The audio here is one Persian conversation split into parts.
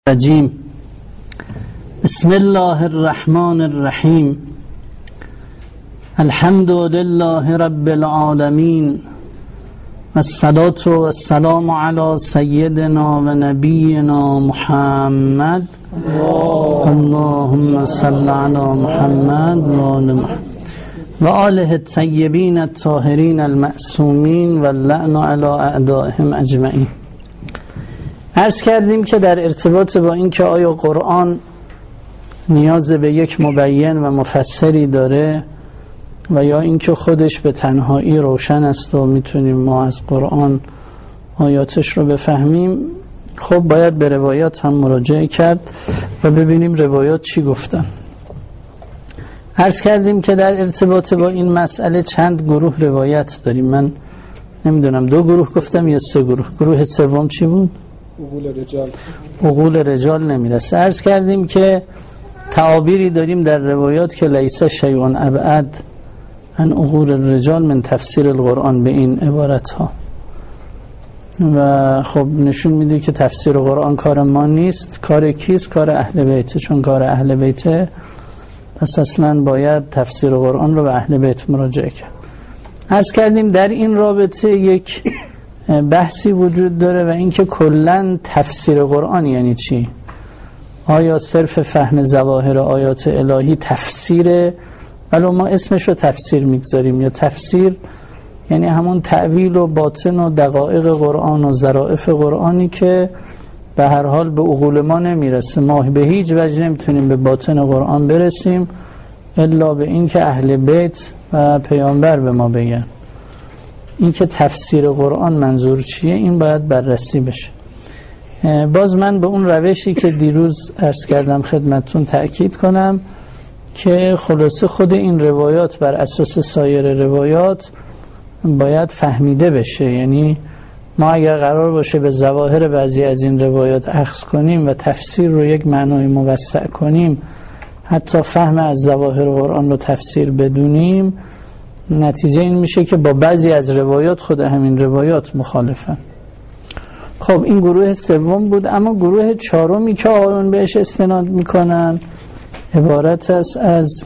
الرجیم. بسم الله الرحمن الرحیم. الحمد لله رب العالمین والصلاة والسلام علی سیدنا و نبینا محمد اللهم صل علی محمد و آله الطیبین الطاهرین المعصومین و اللعن علی اعدائهم اجمعین. عرض کردیم که در ارتباط با این که آیا قرآن نیاز به یک مبین و مفسری داره و یا اینکه خودش به تنهایی روشن است و میتونیم ما از قرآن آیاتش رو بفهمیم، خب باید به روایات هم مراجعه کرد و ببینیم روایات چی گفتن. عرض کردیم که در ارتباط با این مسئله چند گروه روایت داریم. من نمیدونم 2 گروه گفتم یا 3 گروه. گروه سوم چی بود؟ عقول رجال نمیرسه. عرض کردیم که تعابیری داریم در روایات که لیس شیء ابعد عن عقول الرجال من تفسیر القرآن، به این عبارت ها، و خب نشون میده که تفسیر قرآن کار ما نیست. کار کیست؟ کار اهل بیت. چون کار اهل بیت، پس اصلا باید تفسیر قرآن رو به اهل بیت مراجعه کرد. عرض کردیم در این رابطه یک بحثی وجود داره و اینکه کلن تفسیر قرآن یعنی چی؟ آیا صرف فهم ظواهر آیات الهی تفسیره ولو ما اسمش رو تفسیر میگذاریم، یا تفسیر یعنی همون تأویل و باطن و دقایق قرآن و ظرافت قرآنی که به هر حال به عقول ما نمیرسه. ما به هیچ وجه نمیتونیم به باطن قرآن برسیم الا به این که اهل بیت و پیامبر به ما بگن. این که تفسیر قرآن منظور چیه، این باید بررسی بشه. باز من به اون روشی که دیروز عرض کردم خدمتتون تأکید کنم که خلاصه خود این روایات بر اساس سایر روایات باید فهمیده بشه. یعنی ما اگر قرار باشه به ظواهر بعضی از این روایات اخذ کنیم و تفسیر رو یک معنای موسع کنیم، حتی فهم از ظواهر قرآن رو تفسیر بدونیم، نتیجه این میشه که با بعضی از روایات خود همین روایات مخالفن. خب این گروه سوم بود. اما گروه چهارمی که آقایون بهش استناد میکنن عبارت است از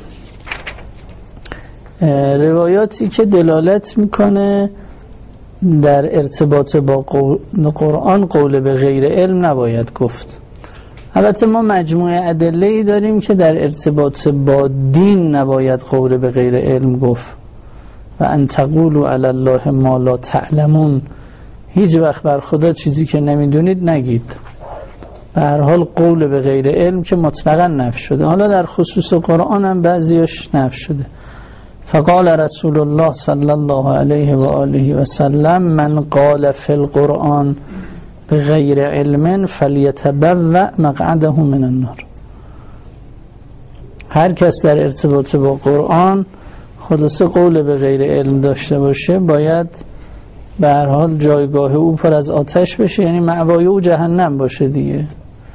روایاتی که دلالت میکنه در ارتباط با قرآن قول به غیر علم نباید گفت. البته ما مجموعه ادله‌ای داریم که در ارتباط با دین نباید قول به غیر علم گفت. و ان تقولوا علی الله ما لا تعلمون، هیچ وقت بر خدا چیزی که نمیدونید نگید. به هر حال قول به غیر علم که مطلقاً نفی شده. حالا در خصوص قرآن هم بعضیش نفی شده. فقال رسول الله صلی الله علیه و آله و سلم من قال فی القرآن بغیر علم فلیتبوأ مقعده من النار. هر کس در ارتباط با قرآن خلاصه قول به غیر علم داشته باشه باید به هر حال جایگاه او پر از آتش بشه، یعنی مأوای او جهنم باشه دیگه.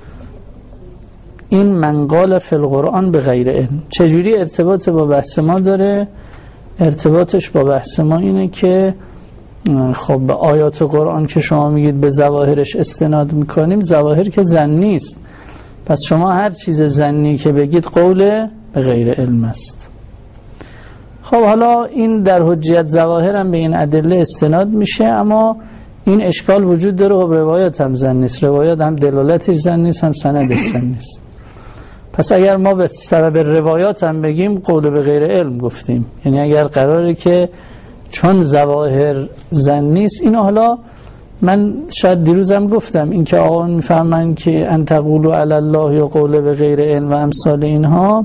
این من قال فی القرآن به غیر علم چجوری ارتباط با بحث ما داره؟ ارتباطش با بحث ما اینه که خب به آیات قرآن که شما میگید به ظواهرش استناد میکنیم، ظواهر که ظنی است، پس شما هر چیز ظنی که بگید قول به غیر علم است. خب حالا این در حجیت ظواهر هم به این ادله استناد میشه، اما این اشکال وجود داره. خب روایات هم ظن نیست، روایات هم دلالتش ظن نیست، هم سندش ظن نیست. پس اگر ما به سبب روایات هم بگیم قول به غیر علم گفتیم، یعنی اگر قراره که چون ظواهر ظن نیست، اینو حالا من شاید دیروزم گفتم این که آقایون میفهمن که ان تقولوا علی الله یا قول به غیر علم و امثال اینها.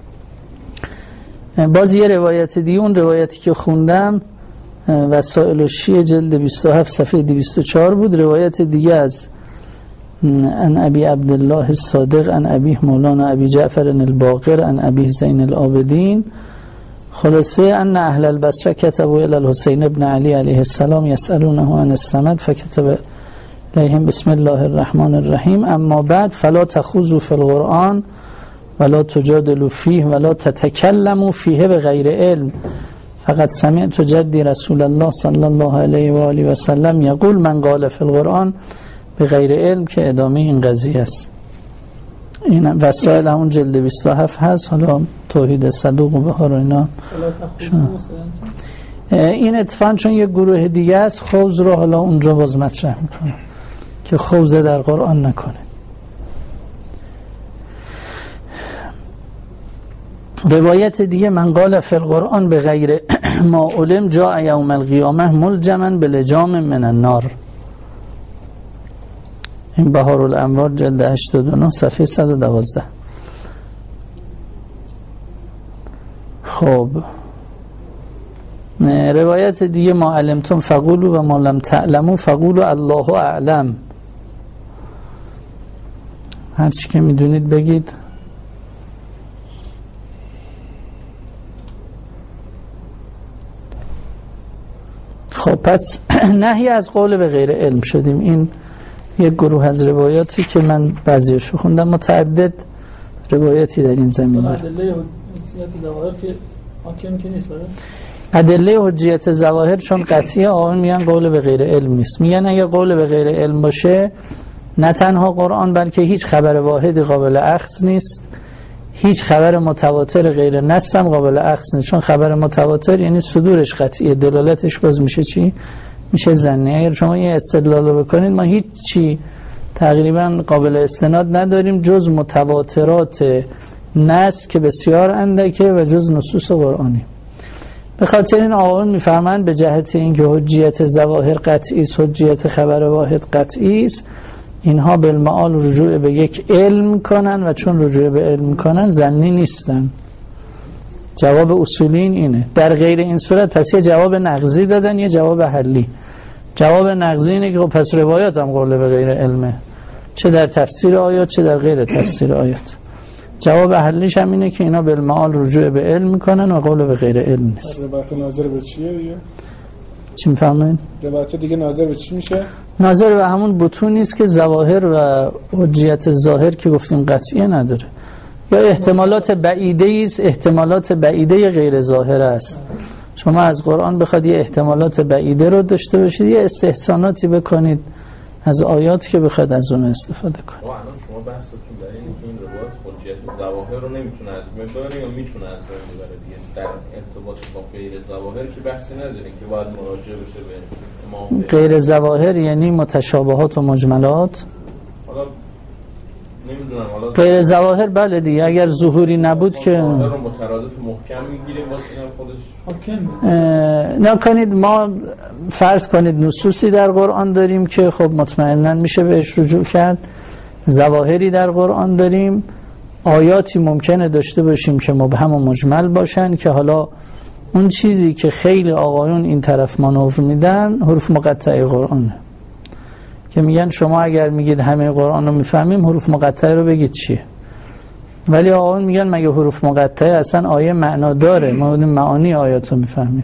باز یه روایت دیگه، اون روایتی که خوندم وسائل الشیعه جلد 27 صفحه 204 بود. روایت دیگه از ان ابی عبدالله الصادق ان ابی مولانا ابی جعفر الباقر ان ابی زین العابدین. خلاصه ان اهل البصره كتبوا الى الحسین ابن علی علیه السلام يسألونه عن الصمد فكتب الیهم بسم الله الرحمن الرحیم اما بعد فلا تخوضوا في القرآن ولا تجادلوا فيه ولا تتكلموا فيه بغیر علم فقد سمعت جدی رسول الله صلی الله علیه و آله و سلم یقول من قال فی القرآن به غیر علم، که ادامه این قضیه است. این وسائل همون جلد 27 هست. حالا توحید صدوق و بهار و اینا این اتفاقا چون یک گروه دیگه است خوض رو حالا اونجا باز مطرح میکنه که خوض در قرآن نکنه. روایت دیگه من قال فی القرآن به غیر ما علم جاء یوم القیامه ملجما بلجام من النار. این بهار الانوار جلد 89 صفحه 112. خب روایت دیگه ما علمتم فقولوا و ما لم تعلموا فقولوا الله اعلم. هر چی که میدونید بگید. خب پس نهی از قول به غیر علم شدیم. این یک گروه از روایاتی که من بعضیشو خوندم، متعدد روایاتی در این زمین داره. ادله حجیت ظواهر چون قطعی آن میگن قول به غیر علم نیست. میگن اگه قول به غیر علم باشه نه تنها قرآن بلکه هیچ خبر واحدی قابل اخذ نیست، هیچ خبر متواتر غیر نص هم قابل اخذ نیست. چون خبر متواتر یعنی صدورش قطعیه، دلالتش باز میشه چی؟ میشه ظنی. اگر شما یه استدلال بکنید ما هیچ چی تقریبا قابل استناد نداریم جز متواترات نص که بسیار اندکه و جز نصوص قرآنی. به خاطر این آقایون میفهمند به جهت اینکه حجیت ظواهر قطعی است، حجیت خبر واحد قطعی است، اینها بالمعال رجوع به یک علم کنن و چون رجوع به علم کنن ظنی نیستن. جواب اصولی اینه. در غیر این صورت پس یه جواب نقضی دادن یه جواب حلی. جواب نقضی اینه که پس روایات هم قول به غیر علمه، چه در تفسیر آیات چه در غیر تفسیر آیات. جواب حلیش هم اینه که اینا بالمعال رجوع به علم میکنن و قول به غیر علم نیست. روایت ناظر به چیه دیگه؟ چی میفهمین؟ روایت دیگه ناظر به چی میشه؟ ناظر به همون بطون نیست که ظواهر و حجیت ظاهر که گفتیم قطعیه نداره، یا احتمالات بعیده است، احتمالات بعیده غیر ظاهر است. شما از قرآن بخواد یه احتمالات بعیده رو داشته باشید، یه استحساناتی بکنید از آیات که بخواد از اون استفاده کنید. الان شما بحثتون برای اینکه این روایت حجیت ظواهر رو نمیتونه از بین ببره یا میتونه از بین ببره دیگه. در ارتباط با غیر ظواهر که بحثی نداره که باید مراجعه بشه به امام. غیر ظواهر یعنی متشابهات و مجملات. حالا نمیدونم، حالا غیر ظواهر بله دیگه، اگر ظهوری نبود که ظاهر رو مترادف محکم میگیره واسه اینم خودش حاکم. نکنید ما فرض کنید نصوصی در قرآن داریم که خب مطمئنا میشه بهش رجوع کرد، ظواهری در قرآن داریم، آیاتی ممکنه داشته باشیم که مبهم و مجمل باشن که حالا اون چیزی که خیلی آقایون این طرف مانور میدن حروف مقطعه قرآنه که میگن شما اگر میگید همه قرآن رو میفهمیم حروف مقطعه رو بگید چیه. ولی آقایون میگن مگه حروف مقطعه اصلا آیه معنا داره؟ ما معانی آیات رو میفهمیم.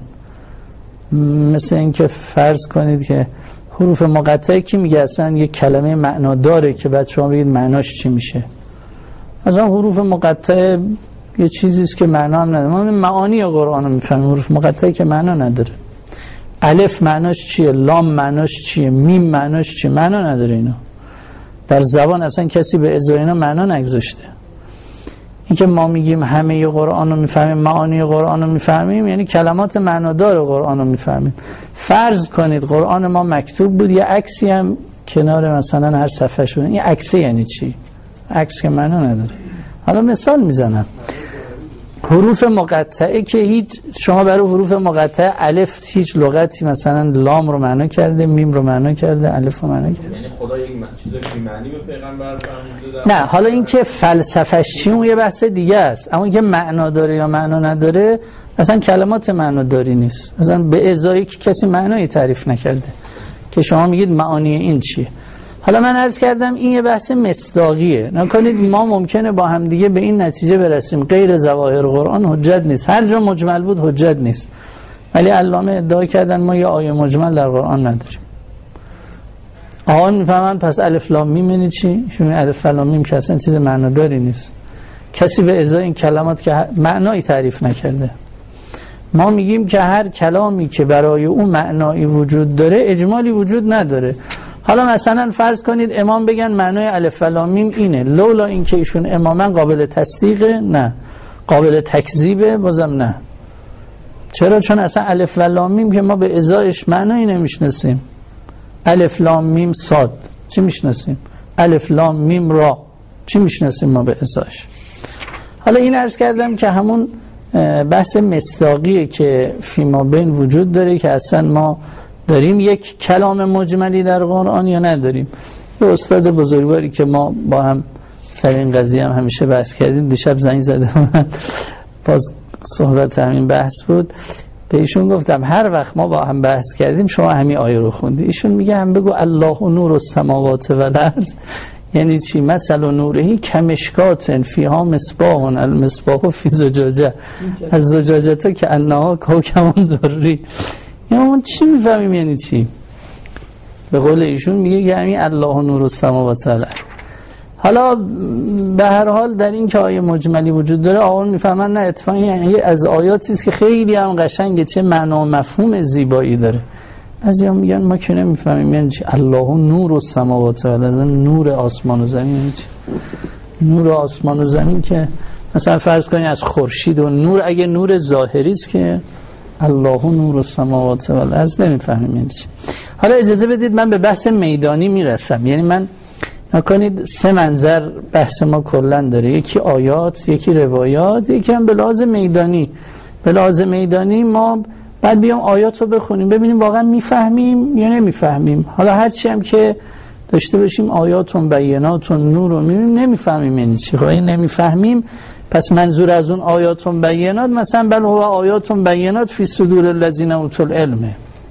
مثل این که فرض کنید که حروف مقطعه کی میگه اصلا یک کلمه معنا داره که بعد شما بگید معناش چی میشه؟ اصلا حروف مقطعه یه چیزیست که معنا هم نداره. ما معانی قرآن رو میفهمیم، حروف مقطعه که معنا نداره. الف معناش چیه؟ لام معناش چیه؟ میم معناش چیه؟ معنا نداره اینا. در زبان اصلا کسی به ازای اینا معنا نگذاشته. این که ما میگیم همه قرآن رو میفهمیم، معانی قرآن رو میفهمیم، یعنی کلمات معنادار قرآن رو میفهمیم. فرض کنید قرآن ما مکتوب بود، یه عکسی هم کنار مثلا هر صفحه شده. این عکسی یعنی چی؟ عکس که معنا نداره. حالا مثال میزنم. حروف مقطعه که هیچ، شما برای حروف مقطعه الف هیچ لغتی مثلا لام رو معنا کرده، میم رو معنا کرده، الف رو معنا کرده. یعنی خدا یک چیزی که معنی به پیغمبر فرموده. نه حالا این که فلسفه‌اش چیه اون یه بحث دیگه است، اما اینکه معنا داره یا معنا نداره اصلا کلمات معنا داری نیست. اصلا به ازایی که کسی معنایی تعریف نکرده که شما میگید معانی این چیه. حالا من عرض کردم این یه بحث مصداقیه. نکنید ما ممکنه با هم دیگه به این نتیجه برسیم غیر ظواهر قرآن حجت نیست، هر جا مجمل بود حجت نیست. ولی علامه ادعا کردن ما یه آیه مجمل در قرآن نداریم. آقا میفهمن پس الف لام میم یعنی چی؟ شما الف لام میم که اصلا چیز معناداری نیست، کسی به ازای این کلمات که معنایی تعریف نکرده. ما میگیم که هر کلامی که برای اون معنایی وجود داره اجمالی وجود نداره. حالا مثلا فرض کنید امام بگن معنای الف و لام میم اینه، لولا اینکه ایشون امامن قابل تصدیقه؟ نه. قابل تکذیبه؟ بازم نه. چرا؟ چون اصلا الف و لام میم که ما به ازایش معنایی نمیشناسیم. الف لام میم صاد چی میشناسیم؟ الف لام میم را چی میشناسیم ما به ازایش؟ حالا این عرض کردم که همون بحث مصداقیه که فیما بین وجود داره که اصلا ما داریم یک کلام مجملی در قرآن یا نداریم. به استاد بزرگواری که ما با هم سر این قضیه هم همیشه بحث کردیم، دیشب زنگ زدم باز صحبت همین بحث بود، به ایشون گفتم هر وقت ما با هم بحث کردیم شما همین آیه رو خوندی. ایشون میگه هم بگو الله نور السماوات و الارض، یعنی چی؟ مثل نورهی کمشکات فیها مصباح، المصباح فی زجاجه، از زجاجه تا که انها کوکبون دری. یعنی اون چی میفهمیم یعنی چی؟ به قول ایشون میگه یعنی الله نور السماوات و الارض. حالا به هر حال در این که آیه مجملی وجود داره آقایون میفهمن نه اتفاقی یعنی از آیاتی است که خیلی هم قشنگه، چه معنا و مفهوم زیبایی داره. بعضیا میگن ما که نمیفهمیم یعنی چی الله نور السماوات و الارض، نور آسمان و زمین یعنی چی؟ نور آسمان و زمین که مثلا فرض کنید از خورشید و نور، اگه نور ظاهری است که الله نور السماوات و الارض نمیفهمیم یعنی چی. حالا اجازه بدید من به بحث میدانی میرسم. یعنی من نکنید سه منظر بحث ما کلن داره، یکی آیات، یکی روایات، یکی هم به لحاظ میدانی. به لحاظ میدانی ما بعد بیام آیات رو بخونیم ببینیم واقعا میفهمیم یا نمیفهمیم. حالا هرچی هم که داشته باشیم آیاتون بیناتون نور رو میبینیم نمیفهمیم یعنی چی. خب این نمیفهمیم، پس منظور از اون آیاتون بینات مثلا بل هو آیاتون بینات فی صدور الذین اوتوا العلم.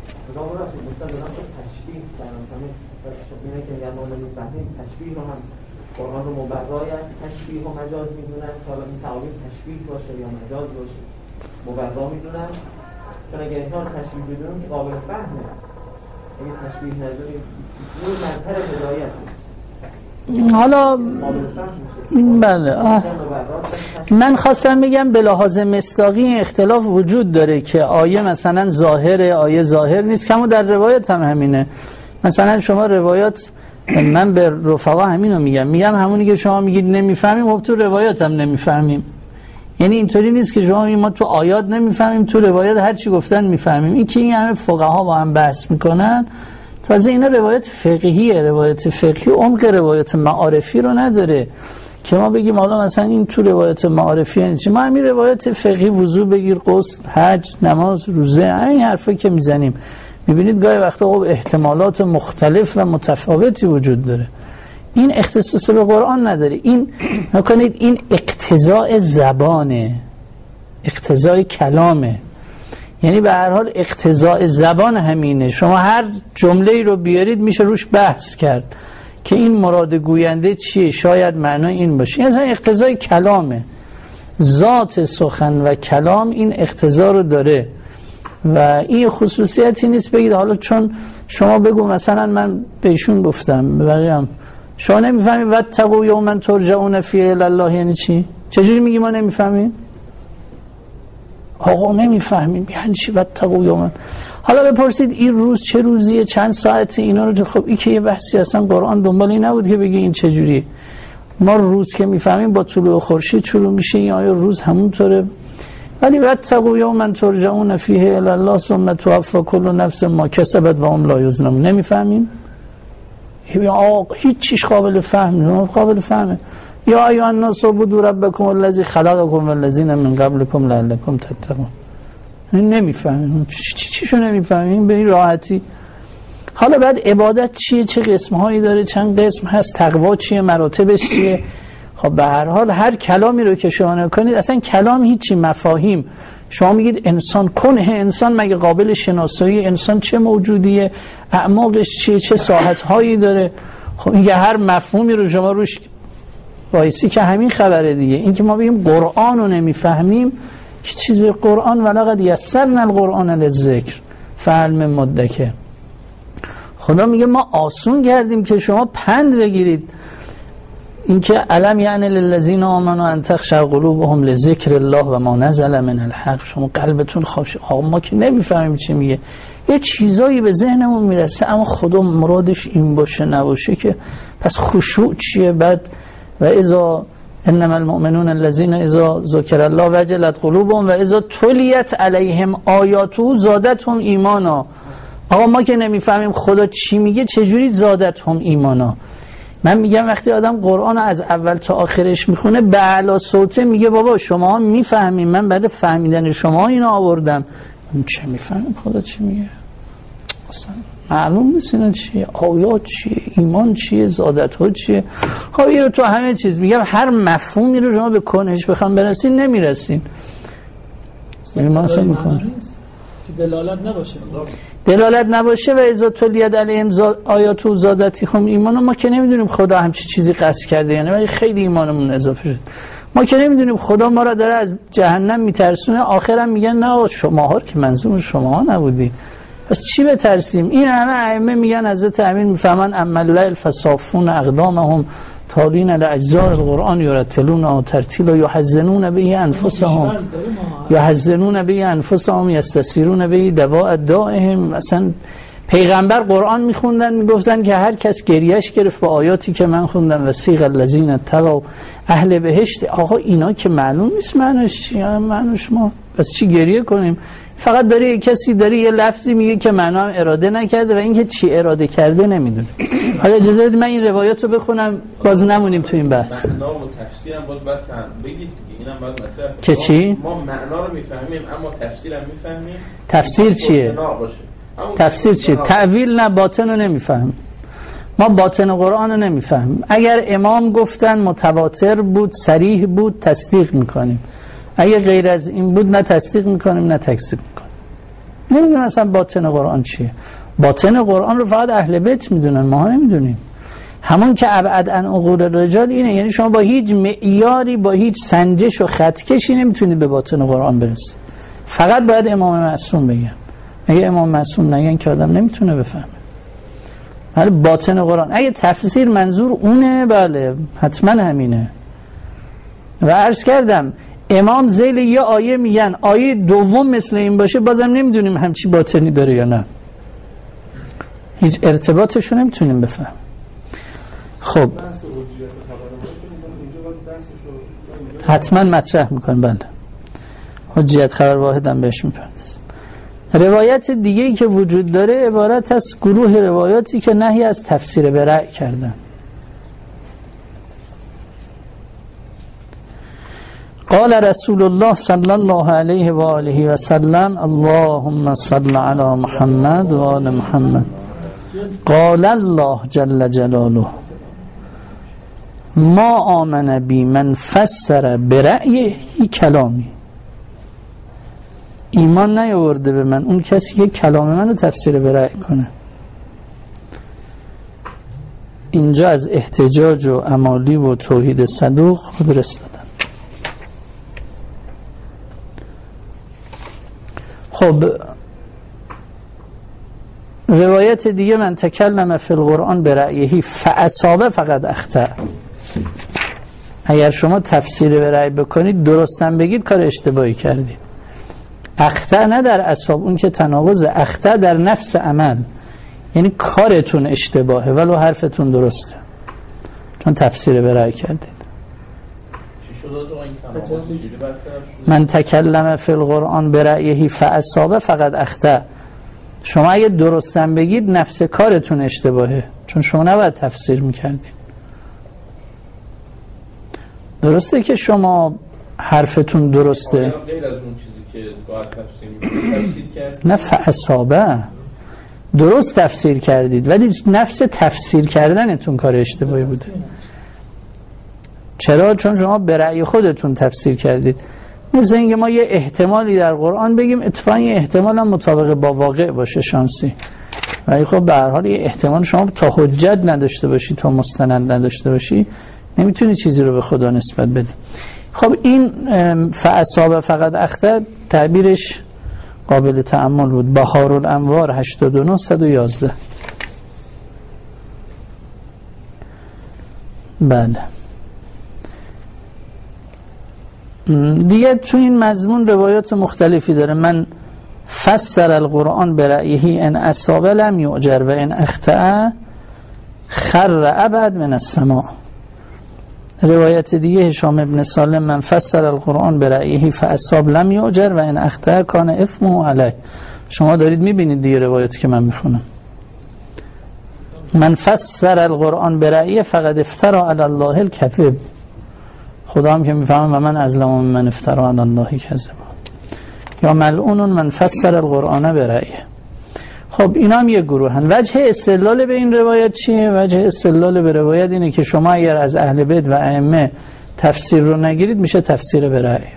تشبیه رو هم قرآن رو مبرای است، تشبیه و مجاز میدونن، حالا این تعابیر تشبیه باشه یا مجاز باشه مبرا میدونن، چون اگر اینها رو تشبیه بدونن که قابل فهمه، اگه تشبیه نداریم این منطر هدایت است. حالا بله من خواستم بگم به لحاظ مصداقی اختلاف وجود داره که آیه مثلا ظاهره، آیه ظاهر نیست، کما در روایت هم همینه. مثلا شما روایات، من به رفقا همینو میگم همونی که شما میگید نمیفهمیم، خب تو روایات هم نمیفهمیم. یعنی اینطوری نیست که شما میگید ما تو آیات نمیفهمیم تو روایات هر چی گفتن میفهمیم. این که این همه فقها با هم بحث میکنن، تازه اینا روایت فقهیه، روایت فقهی عمق روایت معارفی رو نداره که ما بگیم حالا مثلا این تو روایت معارفی یعنی چی. ما همین روایت فقهی وضو بگیر، غسل، حج، نماز، روزه، همین حرفایی که میزنیم. میبینید گاهی وقتا خب احتمالات مختلف و متفاوتی وجود داره. این اختصاص به قرآن نداره. این نکنید این اقتضاء زبانه، اقتضاء کلامه. یعنی به هر حال اقتضاء زبان همینه. شما هر جمله‌ای رو بیارید میشه روش بحث کرد که این مراد گوینده چیه، شاید معنای این باشه. این اصلا اقتضاء کلامه. ذات سخن و کلام این اقتضا رو داره و این خصوصیتی نیست بگید حالا چون شما بگو مثلا من بهشون گفتم به بقیه هم شما نمیفهمید واتقوا یوما ترجعون فیه الی الله یعنی چی؟ چجوری میگی ما نمیفهمیم؟ آقا نمیفهمیم یعنی چی واتقوا یوما؟ حالا بپرسید این روز چه روزیه، چند ساعته، اینا رو خب این که یه بحثی اصلا قرآن دنبالی نبود که بگی این چجوریه. ما روز که میفهمیم با طلوع خورشید شروع میشه، این آیا روز همونطوره؟ ولی واتقوا یوما ترجعون فیه الی الله ثم توفی کل نفس ما کسبت و هم لا یظلمون. نمیفهمیم؟ هیچ چیز قابل فهم، قابل فهمه. یا ایها الناس اعبدوا ربکم الذی خلقکم والذین من قبلکم لعلکم تتقون. نمیفهمیم. چیشو نمیفهمیم به این راحتی. حالا بعد عبادت چیه، چه قسم‌هایی داره، چند قسم هست، تقوا چیه، مراتبش چیه؟ خب به هر حال هر کلامی رو که شما نکنید، اصلا کلام هیچی، مفاهیم. شما میگید انسان کنه، انسان مگه قابل شناسایی؟ انسان چه موجودیه، اعماقش چیه، چه ساحت‌هایی داره؟ خب این هر مفهومی رو شما روش وایسی که همین خبره دیگه. این که ما بگیم قرآن رو نمیفهمیم که چیز قرآن ولقد یسرنا القرآن للذکر فهل من مدکر. خدا میگه ما آسون کردیم که شما پند بگیرید. این که علم یعنی للذین آمنوا ان تخشع قلوبهم لذکر الله و ما نزل من الحق. شما قلبتون خوش. آقا ما که نمیفهمیم چی میگه. یه چیزایی به ذهنمون میرسه اما خدا مرادش این باشه نباشه که پس خشوع چیه؟ بعد و اذا انما المؤمنون الذين اذا ذکر الله وجلت قلوبهم و اذا تلیت علیهم آیاته زادتهم ایمانا. آقا ما که نمیفهمیم خدا چی میگه چجوری زادتهم ایمانا؟ من میگم وقتی آدم قرآن از اول تا آخرش میخونه به اعلی صوته میگه بابا شما میفهمین، من بعد فهمیدن شما اینو آوردم. من چه میفهمم خدا چی میگه؟ اصلا معلوم نیست اینا چیه، آیات چیه، ایمان چیه، زادت ها چیه. خب این رو تو همه چیز میگم، هر مفهومی رو شما به کنهش بخوام برسین نمیرسین. ایمان اصلا میکنه دلالت نباشه و اذا تلیت علیهم آیات و زادتهم ایمانا. ما که نمیدونیم خدا همچی چیزی قصد کرده، یعنی ولی خیلی ایمانمون اضافه شد. ما که نمیدونیم خدا ما را داره از جهنم میترسونه، آخرم میگن نه شماها که منظور شماها نبودی، پس چی بترسیم؟ این همه ائمه میگن حضرت امیر میفهمن اما الليل فصافون اقدامهم تالین لاجزاء القرآن یرتلون ترتیلا یحزنون به انفسهم یستسیرون به دواء دائهم. مثلا پیغمبر قرآن میخوندن میگفتن که هر کس گریهش گرفت با آیاتی که من خوندم و سیغ الذین اتقوا اهل بهشت. آقا اینا که معلوم نیست معنیش چیه، معنیش ما پس چی گریه کنیم؟ فقط داره کسی داره یه لفظی میگه که معنا هم اراده نکرده و اینکه چی اراده کرده نمیدونه. حالا اجازه بدید من این روایت رو بخونم باز نمونیم تو این بحث. معنا و تفسیر هم باز باید بگید دیگه، اینم باید مطرح که چی؟ ما معنا رو میفهمیم اما تفسیر هم میفهمیم. تفسیر چیه؟ تفسیر چیه؟ تعویل نه، باطن رو نمیفهمیم. ما باطن قرآن رو نمیفهمیم. اگر امام گفتن متواتر بود صریح بود تصدیق میکنیم، اگه غیر از این بود نه تصدیق میکنیم نه تکذیب میکنیم. نمیدونم اصلا باطن قرآن چیه. باطن قرآن رو فقط اهل بیت میدونن، ما نمیدونیم. همون که ابعد عن عقول الرجال اینه، یعنی شما با هیچ معیاری با هیچ سنجش و خطکشی نمیتونید به باطن قرآن برسید. فقط باید امام معصوم بگن. اگه امام معصوم نگن که آدم نمیتونه بفهمه. ولی باطن قرآن اگه تفسیر منظور اونه بله حتما همینه. و عرض کردم امام ذیل یه آیه میگن آیه دوم مثل این باشه بازم نمیدونیم همچی باطنی داره یا نه، هیچ ارتباطش رو نمیتونیم بفهم. خب حتما مطرح میکنم بله، حجیت خبر واحدم بهش میپردازم. روایت دیگه ای که وجود داره عبارت از گروه روایاتی که نهی از تفسیر به رأی کردن. قال رسول الله صلی الله علیه و آله و سلم اللهم صل علی محمد و آل محمد. قال الله جل جلاله ما آمن بی من فسر برأیه کلامی. ایمان نیاورده به من اون کسی که کلام منو تفسیر به رأی کنه. اینجا از احتجاج و امالی و توحید صدوق خود رسیدن. خب روایت دیگه من تکلم فی القرآن برأیه فاصاب فقد اخطأ. اگر شما تفسیر به رأی بکنید درستم بگید کار اشتباهی کردید. اخطأ نه در اصاب، اون که تناقض، اخطأ در نفس عمل، یعنی کارتون اشتباهه ولو حرفتون درسته چون تفسیر به رأی کردید. من تکلم فی القرآن برأیه فاصاب فقد اخطأ. شما اگه درستم بگید نفس کارتون اشتباهه چون شما نباید تفسیر میکردید. درسته که شما حرفتون درسته غیر از اون چیزی که باید تفسیر کرد نه فاصابه درست تفسیر کردید ولی نفس تفسیر کردنتون کار اشتباهی بوده. چرا؟ چون شما به رأی خودتون تفسیر کردید. مثل اینکه ما یه احتمالی در قرآن بگیم اتفاقا یه احتمال هم مطابق با واقع باشه شانسی، ولی خب به هر حال یه احتمال شما تا حجت نداشته باشی تا مستند نداشته باشی نمیتونی چیزی رو به خدا نسبت بدی. خب این فاصاب فقط اخطأ تعبیرش قابل تأمل بود. بهارالانوار 89111. بله دیگه تو این مضمون روایات مختلفی داره. من فسر القرآن برأیه ان اصاب لم یؤجر و ان اخطأ خر ابد من السماء. روایت دیگه هشام ابن سالم من فسر القرآن برأیه فاصاب لم یؤجر و ان اخطأ کان اثمه علیه. شما دارید میبینید دیگه روایتی که من میخونم. من فسر القرآن برأیه فقد افترى علی الله الکذب. خدا هم که میفهمم و من ازلم من افترى علی الله کذب. یا ملعون من فسر القرآن برأیه. خب اینا هم یک گروه هن. وجه استدلال به این روایت چیه؟ وجه استدلال به روایت اینه که شما اگر از اهل بیت و ائمه تفسیر رو نگیرید میشه تفسیر برأیه.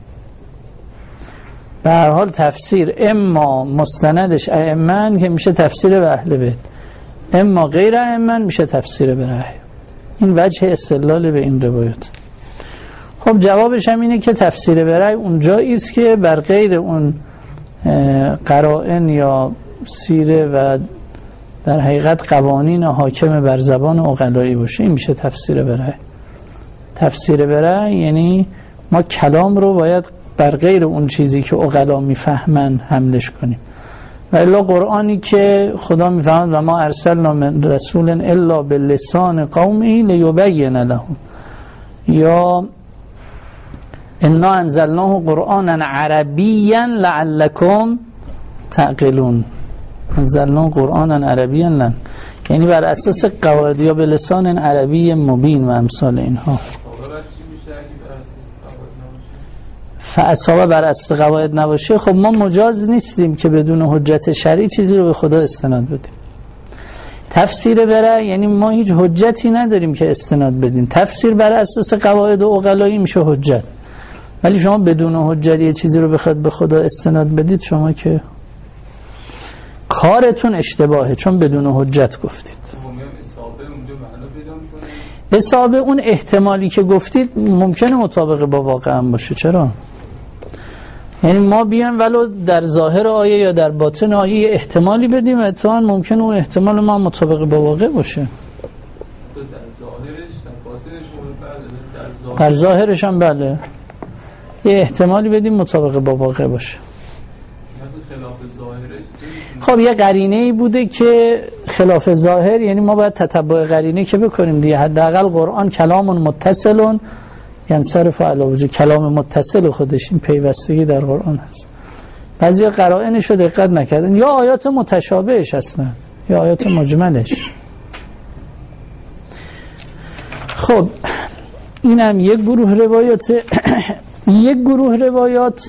به هر حال تفسیر اما مستندش ائمه که میشه تفسیر به اهل بیت، اما غیر ائمه میشه تفسیر برأیه. این وجه استدلال به این روایت. خب جوابش هم اینه که تفسیر برأی اون جایی است که بر غیر اون قرائن یا سیره و در حقیقت قوانین حاکم بر زبان عقلایی باشه. این میشه تفسیر برأی. تفسیر برأی یعنی ما کلام رو باید بر غیر اون چیزی که عقلا میفهمن حملش کنیم. و الا قرآنی که خدا میفهمد و ما ارسلنا من رسول الا بلسان قومه لیبین لهم، یا انا انزلناه قرآنا عربیا لعلکم تعقلون. انزلناه قرآنا عربیا یعنی بر اساس قواعد یا به لسان عربی مبین و امثال اینها. فاصابه بر اساس قواعد نباشه. خب ما مجاز نیستیم که بدون حجت شرعی چیزی رو به خدا استناد بدیم. تفسیر برای یعنی ما هیچ حجتی نداریم که استناد بدیم. تفسیر بر اساس قواعد و عقلایی میشه حجت، ولی شما بدون حجت یه چیزی رو بخواد به خدا استناد بدید شما که کارتون اشتباهه، چون بدون حجت گفتید. اصابه اون احتمالی که گفتید ممکنه مطابق با واقع هم باشه. چرا؟ یعنی ما بیان ولو در ظاهر آیه یا در باطن آیه احتمالی بدیم، اتفاقا ممکنه اون احتمال ما مطابق با واقع باشه. در ظاهرش هم بله یه احتمالی بدیم مطابق با واقع باشه. خب یه قرینه‌ای بوده که خلاف ظاهر، یعنی ما باید تتبع قرینه که بکنیم دیگه. حداقل قرآن کلام متصل ینصرف علی وجه، کلام متصل خودش این پیوستگی در قرآن هست. بعضی قرائنش رو دقت نکردن، یا آیات متشابهش هستن یا آیات مجملش. خب اینم یک گروه روایات. یک گروه روایات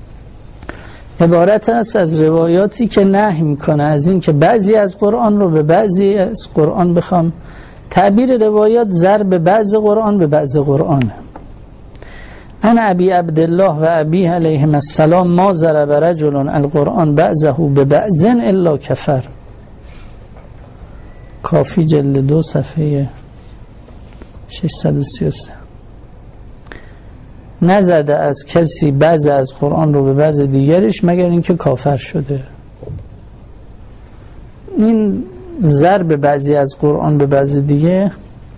عبارت است از روایاتی که نهی میکنه از این که بعضی از قرآن رو به بعضی از قرآن بخوام. تعبیر روایات ضرب بعض قرآن به بعض قرآن. انا ابی عبدالله و ابی علیهم السلام ما ضرب رجل القرآن بعضه به بعض الا کفر. کافی جلد 2 صفحه 633. نزده از کسی بعض از قرآن رو به بعض دیگرش مگر اینکه کافر شده. این ضرب بعضی از قرآن به بعض دیگه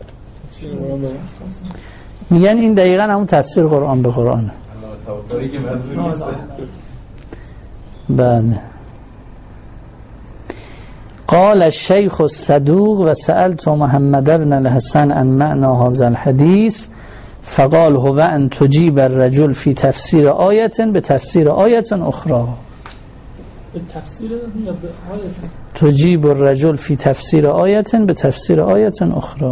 میگن این دقیقاً همون تفسیر قرآن به قرآنه. بله. قال الشيخ الصدوق و سألت محمد بن الحسن عن معنى هذا الحديث فقال هو ان تجيب الرجل في تفسير آية بتفسير آية أخرى. تجيب الرجل في تفسير آية بتفسير آية أخرى.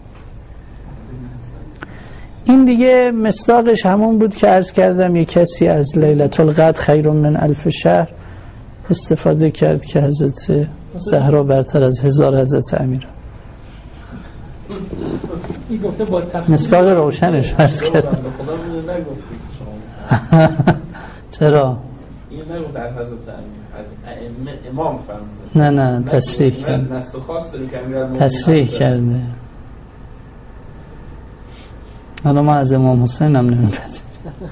این دیگه مصداقش همون بود که عرض کردم یک کسی از لیلة القدر خیر من الف شهر استفاده کرد که حضرت زهرا برتر از 1000 حضرت امیر. مصداق روشنش عرض کردم. چرا؟ این نگفت از حضرت امیر، از امام فرموده. نه تصریح کرده. نص خاص داره که امیرالمومنین تصریح کرده. حالا ما از امام حسین هم نمی‌پذیریم.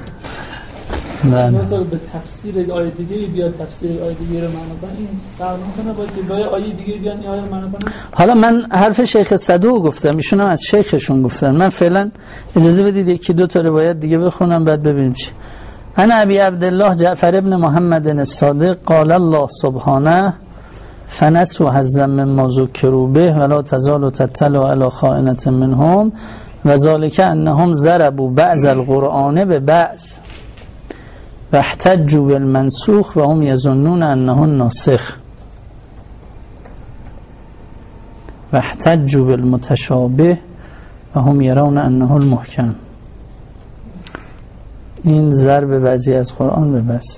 مثلا به تفسیر آیه دیگه بیاد تفسیر آیه دیگه رو معنا کنه، این فرق می‌کنه با اینکه آیه دیگه بیان این آیه رو معنا کنه. حالا من حرف شیخ صدوق گفتم، ایشون هم از شیخشون گفتن. من فعلا اجازه بدید یکی دو تا روایت دیگه بخونم بعد ببینیم چی. عن ابی عبدالله جعفر ابن محمد الصادق قال الله سبحانه فنسوا حظا مما ذکروا به ولا تزال تطلع على خائنة منهم وذلك انهم ضربوا بعض القرآن ببعض واحتجوا بالمنسوخ وهم يظنون انه الناسخ واحتجوا بالمتشابه وهم يرون انه المحکم. این ضرب بعضی از قرآن به بعض.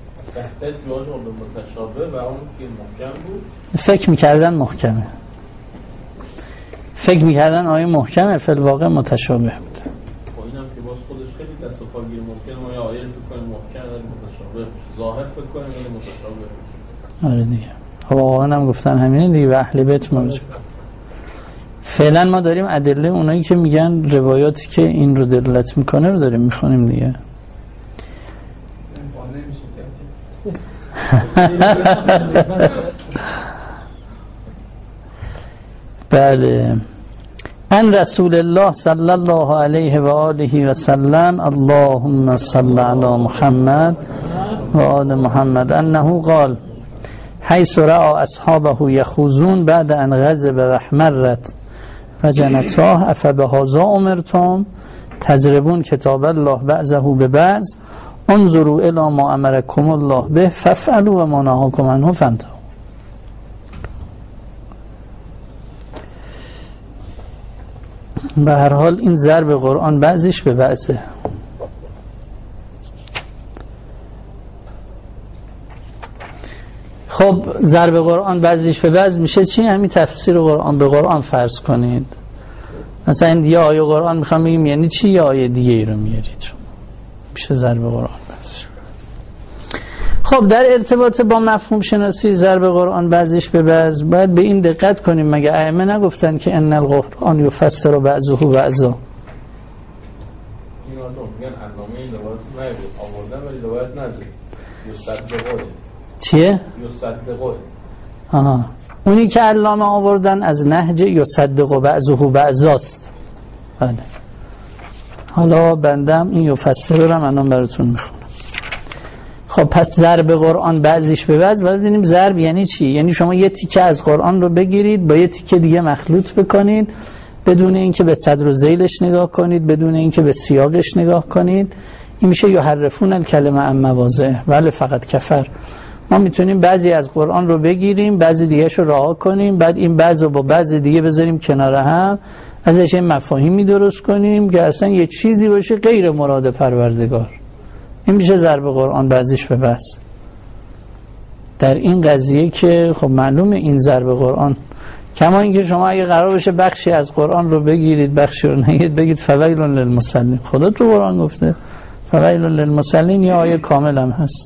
فکر میکردن محکمه، فکر میکردن آیه محکمه، فی الواقع متشابه بود. اینم که باز خودش خیلی دست و پاگیر ممکنه ما یه آیه فکر کنیم محکم ولی متشابه، ظاهر فکر کنیم ولی متشابه. آره دیگه. واقعا هم گفتن همینه دیگه، به اهل بیت مرجع. فعلا ما داریم ادله اونایی که میگن روایاتی که این رو دلالت میکنه رو داریم میخونیم دیگه. بله. ان رسول الله صلی الله علیه و آله و سلم اللهم صل علی محمد و آل محمد انه قال حیث رأى اصحابه یخوضون بعد ان غضب و احمرت فجنتاه افبهذا امرتم تضربون کتاب الله بعضه ببعض انظروا الی ما امرکم الله به فافعلوا و ما نهاکم عنه فانتهوا. به هر حال این ضرب قرآن بعضیش به بعضه. خب ضرب قرآن بعضیش به بعض میشه چی؟ همین تفسیر قرآن به قرآن فرض کنید. مثلا این یه آیه قرآن میخوام بگیم یعنی چی، یه آیه دیگه ای رو میارید شما میشه ضرب قرآن بعضیش. خب در ارتباط با مفهوم شناسی ضرب قرآن بعضیش به بعض باید به این دقت کنیم. مگه ائمه نگفتن که ان القرآن یفسر بعضه بعضا؟ این آدم میگن علامه این روایت نگفت آوردن ولی روایت نذاشت یصدقه. چیه؟ یصدقه. آها، اونی که علامه آوردن از نهج یصدق بعضه بعضاست. بله. حالا بندم این یفسر رو الان براتون میخونم. خب پس ضرب قرآن بعضیش به بعض باید ببینیم ضرب یعنی چی. یعنی شما یه تیکه از قرآن رو بگیرید با یه تیکه دیگه مخلوط بکنید بدون اینکه به صدر و ذیلش نگاه کنید، بدون اینکه به سیاقش نگاه کنید. این میشه یحرفون الکلمه عن مواضعه ولی فقط کفر. ما میتونیم بعضی از قرآن رو بگیریم بعضی دیگه‌اش رو رها کنیم، بعد این بعض رو با بعض دیگه بذاریم کنار هم، ازش این مفاهیمی درست کنیم که اصلا یه چیزی باشه غیر مراد پروردگار. این میشه ضرب قرآن بعضیش به بعض. در این قضیه که خب معلومه این ضرب قرآن، کما اینکه شما اگه قرار بشه بخشی از قرآن رو بگیرید بخشی رو نگید بگید فویل للمصلین، خدا تو قرآن گفته فویل للمصلین، یه آیه کامل هم هست.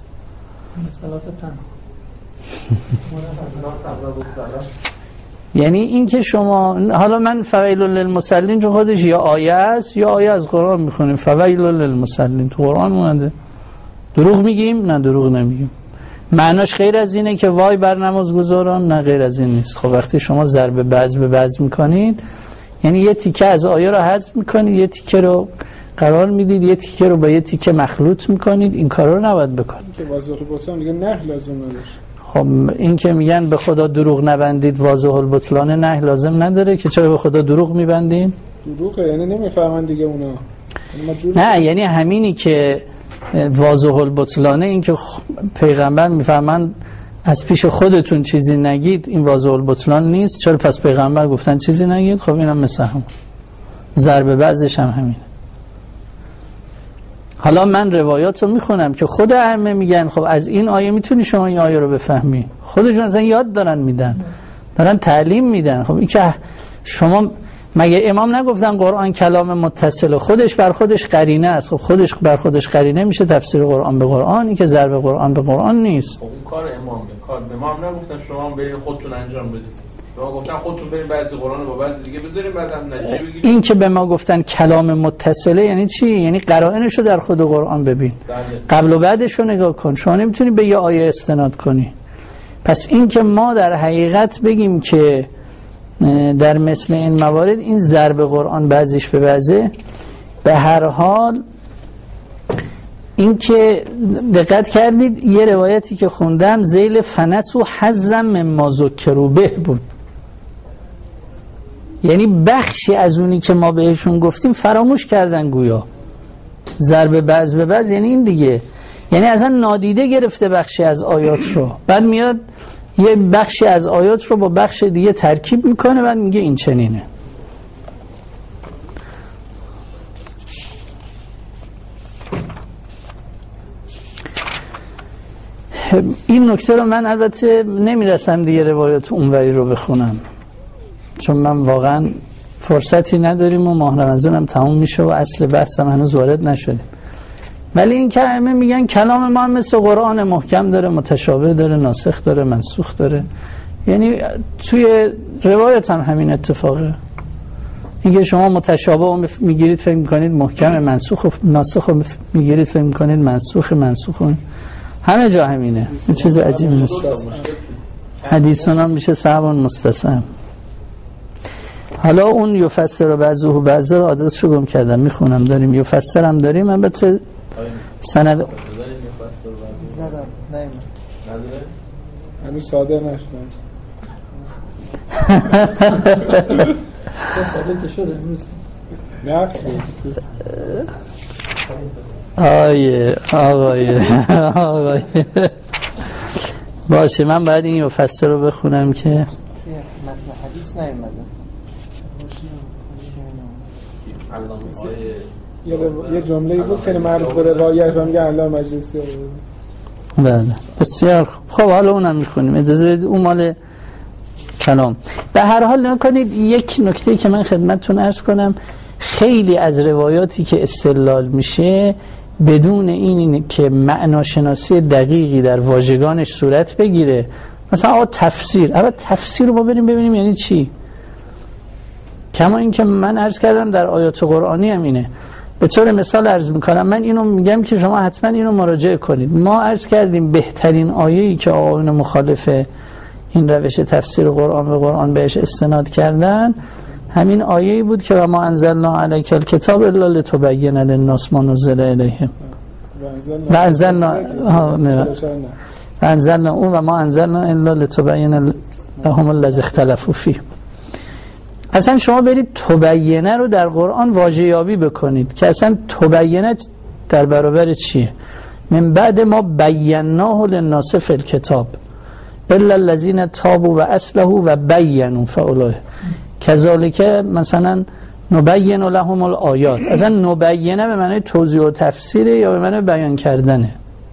یعنی این که شما حالا من فویل للمصلین چون خودش یا آیه است یا آیه از قرآن میخونیم فویل للمصلین تو قرآن مونده. دروغ میگیم؟ نه دروغ نمیگیم. معناش غیر از اینه که وای بر نمازگزاران؟ نه غیر از این نیست. خب وقتی شما ضرب بعض به بعض میکنید یعنی یه تیکه از آیه رو حذف میکنید، یه تیکه رو قرار میدید، یه تیکه رو با یه تیکه مخلوط میکنید. این کارا رو نباید بکنید. که واضح البطلان دیگه نه لازم نداره. خب این که میگن به خدا دروغ نبندید واضح البطلان نه لازم نداره که چرا به خدا دروغ میبندین؟ دروغه یعنی نمیفهمن دیگه اونا. نه یعنی همینی که واضح البطلانه این که پیغمبر میفهمن از پیش خودتون چیزی نگید این واضح البطلان نیست، چرا پس پیغمبر گفتن چیزی نگید؟ خب اینم مثل هم ضرب بعضش هم همینه. حالا من روایات رو میخونم که خود ائمه میگن خب از این آیه میتونی شما این آیه رو بفهمی، خودشون اصلا یاد دارن میدن، دارن تعلیم میدن. خب این که شما مگه امام نگفتن قرآن کلام متصل خودش بر خودش قرینه است؟ خب خودش بر خودش قرینه میشه تفسیر قرآن به قرآن، این که ضرب قرآن به قرآن نیست. خب اون کار امامه، کار امام نگفتن شما برید خودتون انجام بدید، شما گفتن خودتون برید بعضی قرآن رو با بعضی دیگه بذارید بعد هم نتیجه بگیرید. این که به ما گفتن کلام متصله یعنی چی؟ یعنی قرائنش رو در خود قرآن ببین، قبل و بعدش رو نگاه کن، شما نمیتونی به یه آیه استناد کنی. پس این که ما در حقیقت بگیم که در مثل این موارد این ضرب قرآن بعضیش به بعضه، به هر حال این که دقت کردید یه روایتی که خوندم ذیل فنسو حظا مما ذکروا به بود، یعنی بخشی از اونی که ما بهشون گفتیم فراموش کردن گویا. ضرب بعض به بعض یعنی این دیگه، یعنی اصلا نادیده گرفته بخشی از آیات رو، بعد میاد یه بخشی از آیات رو با بخش دیگه ترکیب میکنه، بعد میگه این چنینه. این نکته رو من البته نمیرسم دیگه روایات اونوری رو بخونم، چون من واقعا فرصتی نداریم و ماه رمضان هم تموم میشه و اصل بحث هم هنوز وارد نشده. ولی این کلمه میگن کلام ما مثل قرآن محکم داره، متشابه داره، ناسخ داره، منسوخ داره. یعنی توی روایت هم همین اتفاقه. اینکه شما متشابه رو میگیرید فکر میکنید محکم، منسوخ و ناسخ رو میگیرید فکر میکنید منسوخ. همه جا همینه، این چیز عجیبی نیست. حدیثون هم میشه صحابان مستسم. حالا اون یفسر و بعضه و بعضه رو آدرس رو گم کردم، میخونم داریم یفسر هم داریم. البته سند ندارم هنوز صادر نشدن. صادر که شده نفس آقای باشه، من باید این یفسر رو بخونم که متن حدیث نیومده. یه جمله‌ای بود که معروف به روایت و میگه الله مجلسی. بله بسیار خب، حالا اونم میخونیم، اجازه بدید اون مال کلام. به هر حال نکنید یک نکته که من خدمتتون عرض کنم، خیلی از روایاتی که استدلال میشه بدون این که معناشناسی دقیقی در واژگانش صورت بگیره، مثلا تفسیر رو ما بریم ببینیم یعنی چی. کما این که من عرض کردم در آیات قرآنی هم اینه. به طور مثال عرض میکنم، من اینو میگم که شما حتما اینو مراجعه کنید. ما عرض کردیم بهترین آیه‌ای که آقایون مخالف این روش تفسیر قرآن و قرآن بهش استناد کردن همین آیه‌ای بود که و ما انزلنا علیک الکتاب الا لتبین للناس ما نزل الیهم و انزلنا اون و ما انزلنا الا لتبین لهم الذی اختلفوا فیه. اصلا شما برید تبینه رو در قرآن واژه یابی بکنید که اصلا تبینه در برابر چیه. من بعد ما بیناه للناس فی الکتاب الا الذین تابوا و اصلحوا و بینوا فاولئک کذالک مثلا نبین لهم الآیات. اصلا نبینه به معنی توضیح و تفسیره یا به معنی بیان کردنه.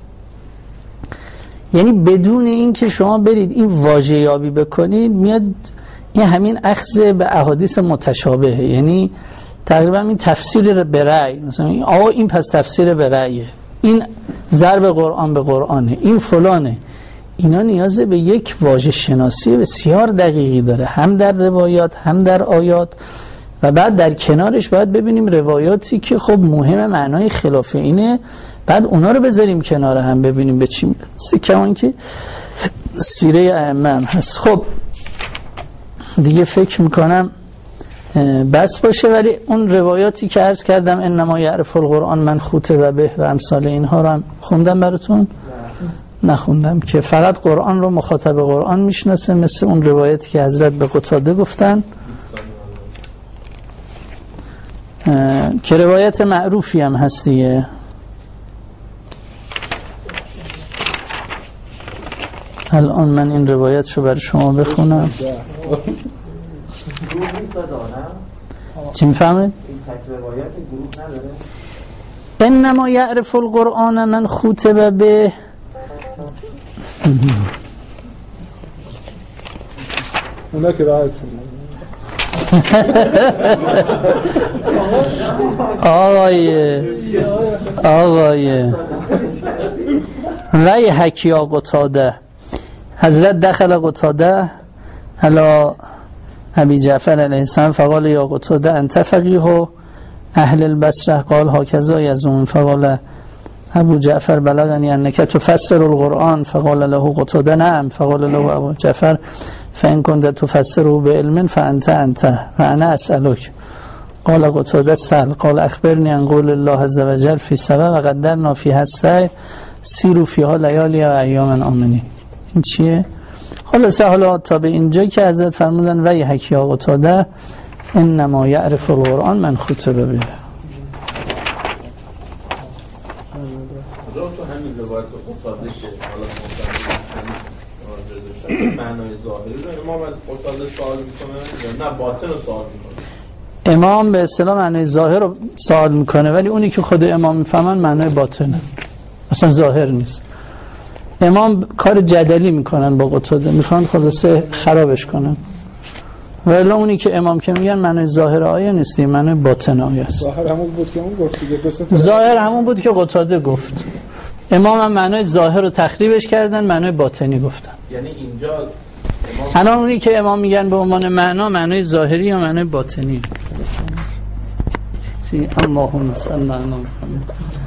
یعنی بدون این که شما برید این واژه یابی بکنید میاد این همین اخذ به احادیث متشابهه. یعنی تقریبا این تفسیر به رأی، مثلا این پس تفسیر به رأیه، این ضرب قرآن به قرآنه، این فلانه. اینا نیاز به یک واژه شناسی بسیار دقیقی داره، هم در روایات هم در آیات. و بعد در کنارش باید ببینیم روایاتی که خب مهم معنای خلاف اینه، بعد اونا رو بذاریم کنار هم ببینیم به چی میرسه. کمان که سیره ائمه هم هست. خب دیگه فکر میکنم بس باشه. ولی اون روایاتی که عرض کردم انما یعرف القرآن من خطب به و امثال اینها رو هم خوندم براتون؟ نخوندم که فقط قرآن رو مخاطب قرآن میشناسه، مثل اون روایتی که حضرت به قتاده گفتن که روایت معروفی هم هست دیگه. الان من این روایت رو برای شما بخونم. چی میفهمید؟ انما یعرف القرآن من خطب به اونا که راحت آقای وی حکیا قتاده حضرت دخل قتاده علی ابی جعفر علیه السلام فقال یا قتاده انت فقیه اهل البصره قال هكذا یزعمون فقال ابو جعفر بلغنی انک تفسر القرآن فقال له قتاده نعم فقال له ابو جعفر فان كنت تفسره بعلم فانت و انا اسالک قال قتاده سل قال اخبرنی عن قول الله عز وجل فی سبع و قدرنا فیها السیر سیروا فیها لیالی و ایام آمنین. این چیه؟ حالا تا به اینجا که حضرت فرمودن ویحک یا قتاده انما یعرف القرآن من خطب به. تو همین روایت قتاده که حالا معنای ظاهری رو امام از قتاده سوال میکنه یا نه باطن رو سوال میکنه؟ امام به اصطلاح معنای ظاهر رو سوال میکنه، ولی اونی که خود امام میفهمن معنای باطنه، اصلا ظاهر نیست. امام کار جدلی میکنن با قتاده، میخوان خلاصه خرابش کنن، ولی اونی که امام که میگن معنای ظاهر آیه نیست، معنای باطن آیه است. ظاهر همون بود که اون گفت دیگه. ظاهر همون بود که قتاده گفت. امام هم معنای ظاهر رو تخریبش کردن، معنای باطنی گفتن. یعنی اینجا الان اونی که امام میگن به عنوان معنا معنای ظاهری یا معنای باطنی؟ اللهم صل علی محمد.